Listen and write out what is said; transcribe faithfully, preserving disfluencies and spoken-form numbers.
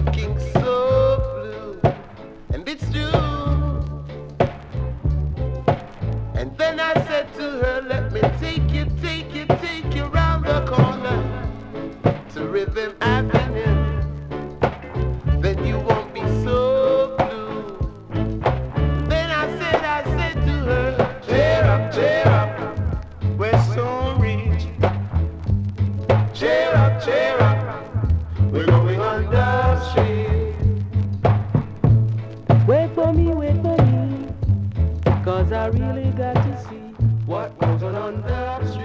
looking so blue, and it's true. And then I said to her, let me take you, take you, take you round the corner to Rhythm Avenue. Then you won't be so blue. Then I said, I said to her, cheer up, cheer up, we're so rich. Cheer up, cheer up, we're going on the street. Wait for me, wait for me, cause I really got to see What goes on on the street?